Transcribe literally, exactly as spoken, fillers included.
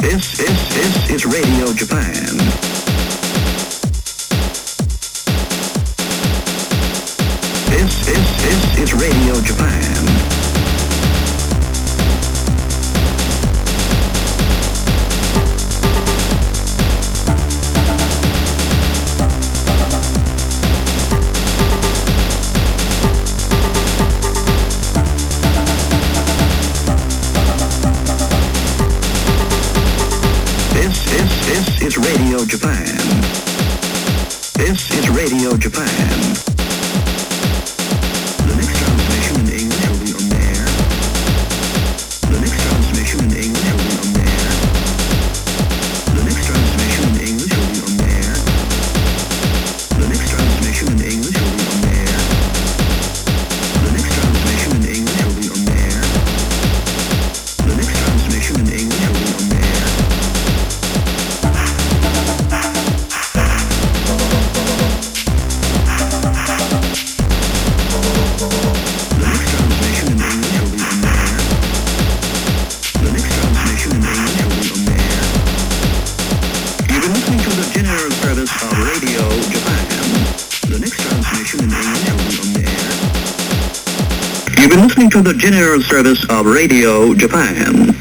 This, this, this is Radio Japan. This, this, this is Radio Japan. This, this, this is Radio Japan. This is Radio Japan. The next transmission in English will be on air. The next transmission in English will be on air. The next transmission in English will be on air. The next transmission in English will be on air. The next transmission in English will be on air. The next transmission in English will be on air. Of Radio Japan. The next transmission in English will be on the air. You've been listening to the general service of Radio Japan.